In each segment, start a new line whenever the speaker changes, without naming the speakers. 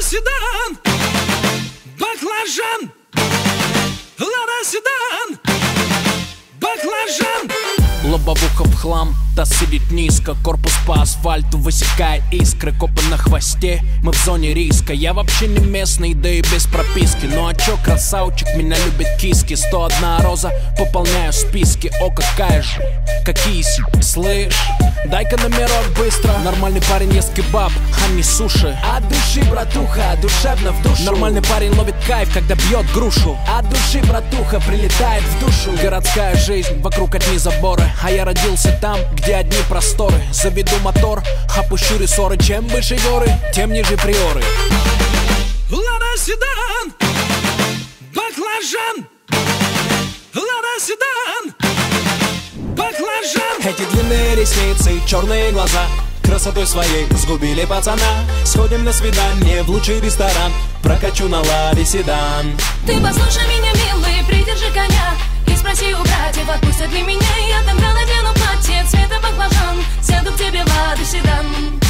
седан, баклажан. Лада седан, баклажан.
Лобовуха в хлам, та сидит низко. Корпус по асфальту высекает искры. Копы на хвосте, мы в зоне риска. Я вообще не местный, да и без прописки. Ну а чё, красавчик, меня любят киски. 101 роза, пополняю списки. О, какая же, какие слышь, дай-ка номерок быстро. Нормальный парень ест кебаб, а не суши.
От души, братуха, душевно в душу.
Нормальный парень ловит кайф, когда бьет грушу.
От души, братуха, прилетает в душу.
Городская жизнь, вокруг одни заборы. А я родился там, где одни просторы. Заведу мотор, опущу рессоры. Чем выше горы, тем ниже приоры.
Лада седан, баклажан. Лада седан, баклажан.
Эти длинные ресницы, черные глаза красотой своей сгубили пацана. Сходим на свидание в лучший ресторан. Прокачу на ладе седан.
Ты послушай меня, милый, придержи коня. И спроси у братьев, отпустят ли меня. Я тогда надену платье цвета баклажан. Сяду к тебе в ладу седан.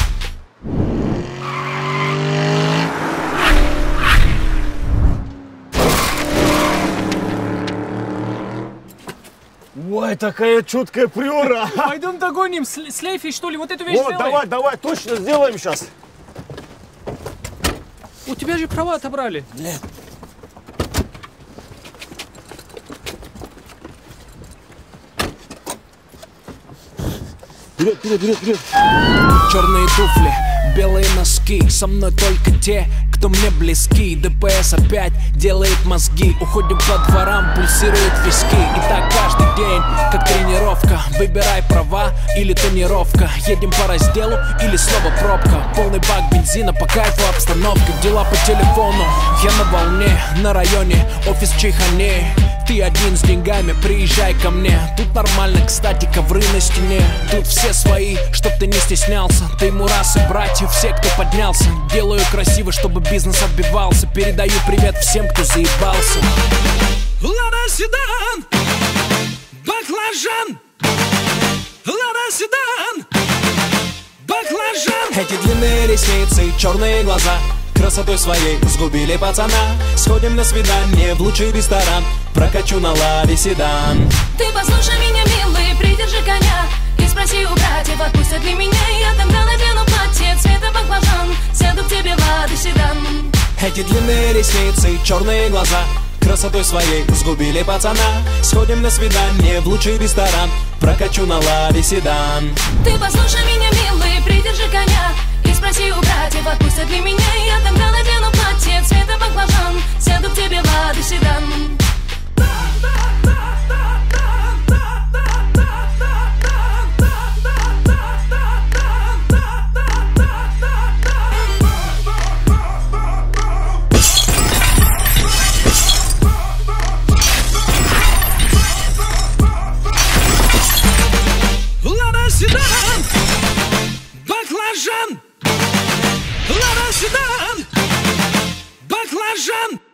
Ой, такая чуткая приора.
Пойдем догоним, слейфи, что ли, вот эту вещь
Вот,
сделай.
давай, точно сделаем сейчас.
У тебя же права отобрали.
Нет. Вперед.
Черные туфли, белые носки. Со мной только те, кто мне близки. ДПС опять делает мозги. Уходим по дворам, пульсируют виски. И так каждый день, как тренировка. Выбирай права или тонировка. Едем по разделу или снова пробка. Полный бак бензина, по кайфу обстановка. Дела по телефону, я на волне. На районе, офис в Чайхане. Ты один с деньгами, приезжай ко мне. Тут нормально, кстати, ковры на стене. Тут все свои, чтоб ты не стеснялся. Ты мурасы, братья, все, кто поднялся. Делаю красиво, чтобы бизнес отбивался. Передаю привет всем, кто заебался.
Лада седан, баклажан. Лада седан, баклажан.
Эти длинные ресницы, черные глаза красотой своей сгубили пацана. Сходим на свидание в лучший ресторан. Прокачу на ладе седан.
Ты послушай меня, милый, придержи коня. И спроси у братьев, отпустят ли меня. Я тогда надену платье цвета баклажан. Сяду к тебе в ладу седан.
Эти длинные ресницы, черные глаза красотой своей сгубили пацана. Сходим на свидание в лучший ресторан. Прокачу на ладе седан.
Ты послушай меня, милый, придержи коня. И спроси у братьев, отпустят ли меня. Я тогда надену платье цвета баклажан. Сяду к тебе в ладу седан.
Лада седан, баклажан. Лада седан, баклажан.